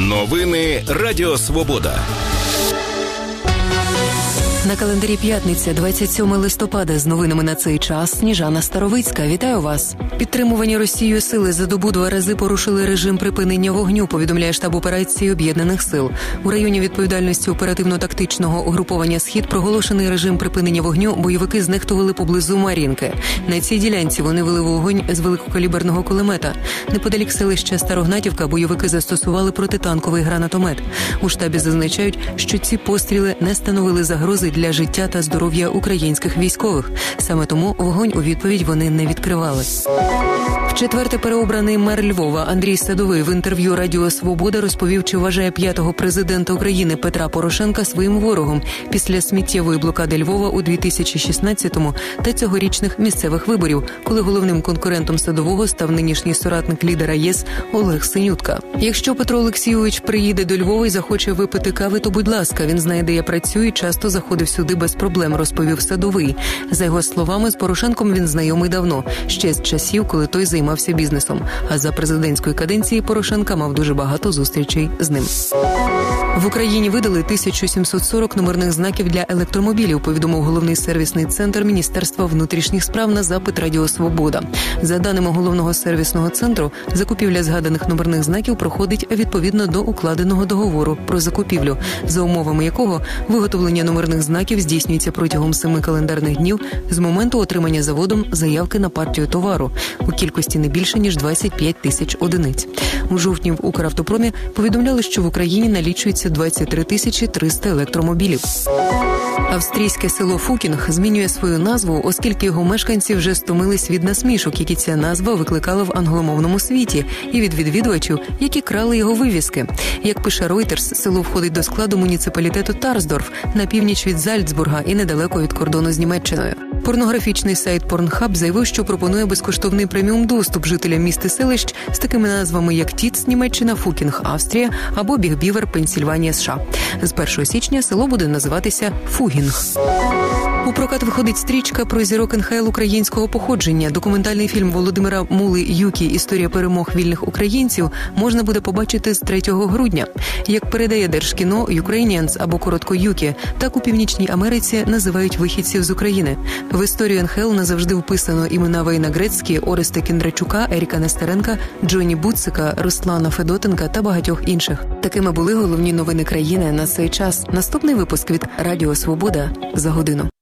Новини Радіо Свобода. На календарі п'ятниця, 27 листопада. З новинами на цей час Сніжана Старовицька. Вітаю вас. Підтримувані Росією сили за добу 2 рази порушили режим припинення вогню, повідомляє штаб операції Об'єднаних сил. У районі відповідальності оперативно-тактичного угруповання «Схід» проголошений режим припинення вогню, бойовики знехтували поблизу Мар'їнки. На цій ділянці вони вели вогонь з великокаліберного кулемета. Неподалік селища Старогнатівка бойовики застосували протитанковий гранатомет. У штабі зазначають, що ці постріли не становили загрози для життя та здоров'я українських військових. Саме тому вогонь у відповідь вони не відкривали. Вчетверте переобраний мер Львова Андрій Садовий в інтерв'ю Радіо Свобода розповів, чи вважає п'ятого президента України Петра Порошенка своїм ворогом після сміттєвої блокади Львова у 2016-му та цьогорічних місцевих виборів, коли головним конкурентом Садового став нинішній соратник лідера ЄС Олег Синютка. Якщо Петро Олексійович приїде до Львова і захоче випити кави, то будь ласка, він знає, де я працюю і часто заходив сюди без проблем, розповів Садовий. За його словами, з Порошенком він знайомий давно, ще з часів, коли той займався бізнесом. А за президентської каденції Порошенка мав дуже багато зустрічей з ним. В Україні видали 1740 номерних знаків для електромобілів, повідомив головний сервісний центр Міністерства внутрішніх справ на запит Радіо Свобода. За даними головного сервісного центру, закупівля згаданих номерних знаків проходить відповідно до укладеного договору про закупівлю, за умовами якого виготовлення номерних знаків здійснюється протягом 7 календарних днів з моменту отримання заводом заявки на партію товару у кількості не більше, ніж 25 тисяч одиниць. У жовтні в Укравтопромі повідомляли, що в Україні налічується 23 300 електромобілів. Австрійське село Фукінг змінює свою назву, оскільки його мешканці вже стомились від насмішок, які ця назва викликала в англомовному світі, і від відвідувачів, які крали його вивіски. Як пише Reuters, село входить до складу муніципалітету Тарсдорф на північ від Зальцбурга і недалеко від кордону з Німеччиною. Порнографічний сайт Pornhub заявив, що пропонує безкоштовний преміум-доступ жителям міст і селищ з такими назвами, як Тіц, Німеччина, Фукінг, Австрія або Біг-Бівер, Пенсільванія, США. З 1 січня село буде називатися Фугінг. У прокат виходить стрічка про зірок НХЛ українського походження. Документальний фільм Володимира Мули «Юкі. Історія перемог вільних українців» можна буде побачити з 3 грудня. Як передає Держкіно, «Ukrainians» або коротко «Юкі», так у Північній Америці називають вихідців з України. В історію НХЛ назавжди вписано імена Вейна Грецькі, Ореста Кіндрачука, Еріка Нестеренка, Джоні Буцика, Руслана Федотенка та багатьох інших. Такими були головні новини країни на цей час. Наступний випуск від Радіо Свобода за годину.